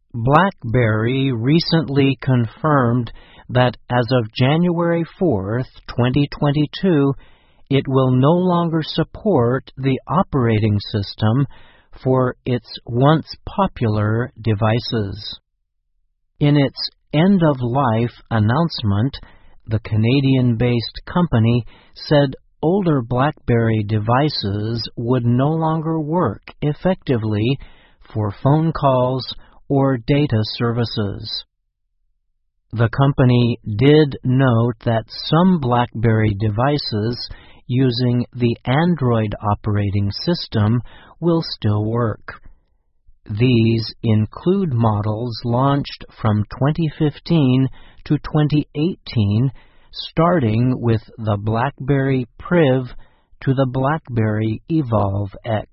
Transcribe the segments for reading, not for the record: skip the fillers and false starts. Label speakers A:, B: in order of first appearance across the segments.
A: BlackBerry recently confirmed that as of January 4th, 2022, it will no longer support the operating system for its once popular devices. In its end-of-life announcement, the Canadian-based company said older BlackBerry devices would no longer work effectively for phone calls or data services. The company did note that some BlackBerry devices using the Android operating system will still work. These include models launched from 2015 to 2018, starting with the BlackBerry Priv to the BlackBerry Evolve X.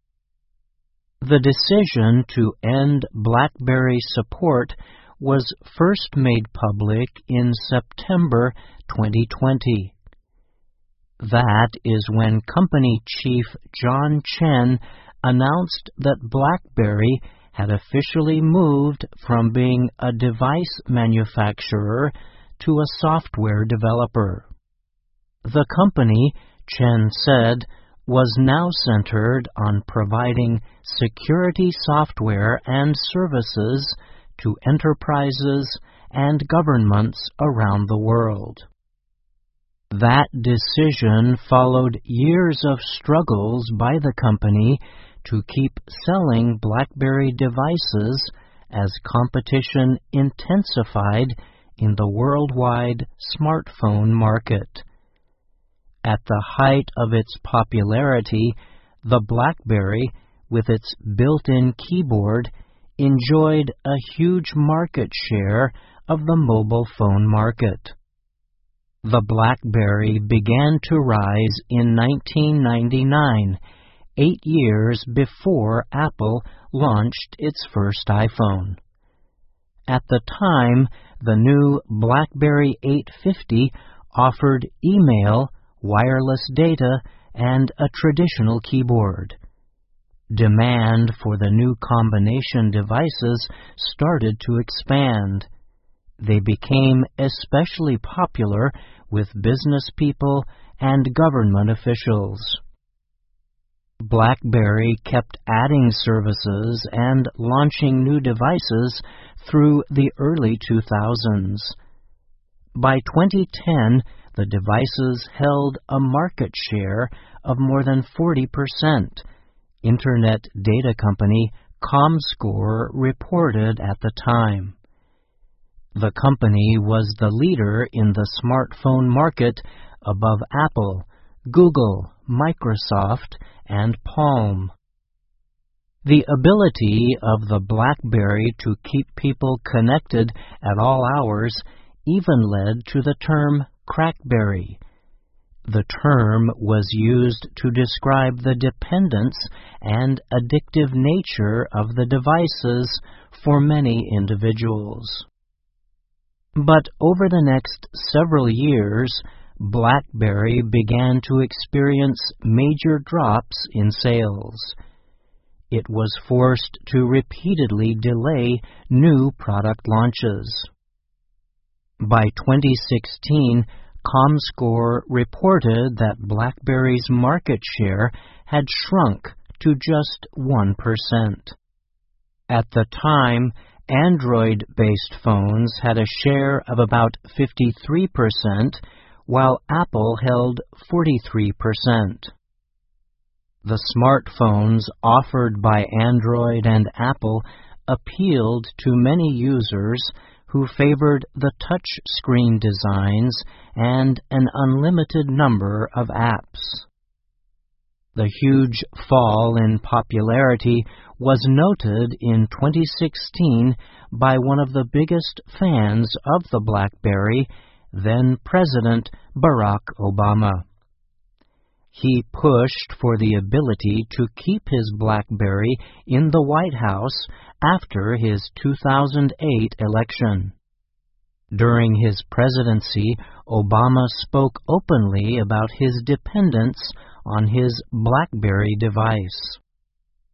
A: The decision to end BlackBerry support was first made public in September 2020. That is when company chief John Chen announced that BlackBerry had officially moved from being a device manufacturer to a software developer. The company, Chen said, was now centered on providing security software and services to enterprises and governments around the world. That decision followed years of struggles by the company to keep selling BlackBerry devices as competition intensified in the worldwide smartphone market. At the height of its popularity, the BlackBerry, with its built-in keyboard, enjoyed a huge market share of the mobile phone market. The BlackBerry began to rise in 1999, 8 years before Apple launched its first iPhone. At the time, the new BlackBerry 850 offered email, wireless data, and a traditional keyboard. Demand for the new combination devices started to expand. They became especially popular with business people and government officials. BlackBerry kept adding services and launching new devices through the early 2000s. By 2010, the devices held a market share of more than 40%, Internet data company Comscore reported at the time. The company was the leader in the smartphone market above Apple, Google, Microsoft, and Palm. The ability of the BlackBerry to keep people connected at all hours even led to the term crackberry. The term was used to describe the dependence and addictive nature of the devices for many individuals. But over the next several years, BlackBerry began to experience major drops in sales. It was forced to repeatedly delay new product launches. By 2016, Comscore reported that BlackBerry's market share had shrunk to just 1%. At the time, Android-based phones had a share of about 53%, while Apple held 43%. The smartphones offered by Android and Apple appealed to many users who favored the touch-screen designs and an unlimited number of apps. The huge fall in popularity was noted in 2016 by one of the biggest fans of the BlackBerry, then President Barack Obama. He pushed for the ability to keep his BlackBerry in the White House after his 2008 election. During his presidency, Obama spoke openly about his dependence on his BlackBerry device.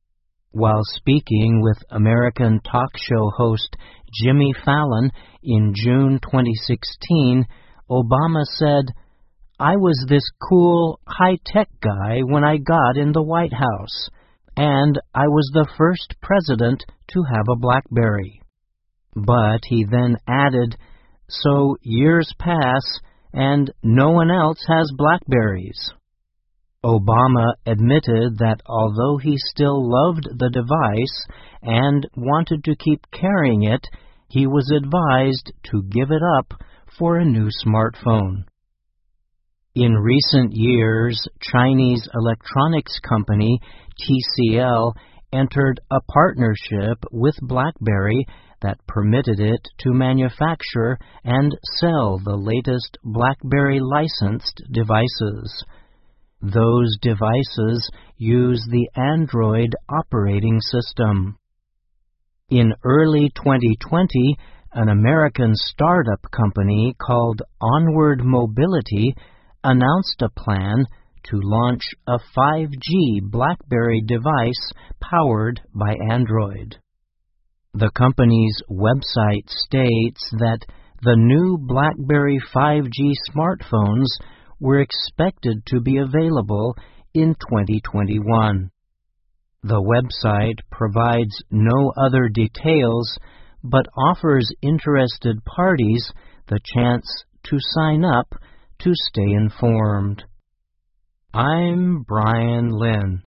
A: While speaking with American talk show host Jimmy Fallon in June 2016, Obama said, "I was this cool, high-tech guy when I got in the White House, and I was the first president to have a BlackBerry." But he then added, "So years pass, and no one else has BlackBerries." Obama admitted that although he still loved the device and wanted to keep carrying it, he was advised to give it up for a new smartphone. In recent years, Chinese electronics company TCL entered a partnership with BlackBerry that permitted it to manufacture and sell the latest BlackBerry licensed devices. Those devices use the Android operating system. In early 2020, an American startup company called Onward Mobility announced a plan to launch a 5G BlackBerry device powered by Android. The company's website states that the new BlackBerry 5G smartphones were expected to be available in 2021. The website provides no other details, but offers interested parties the chance to sign up to stay informed. I'm Brian Lynn.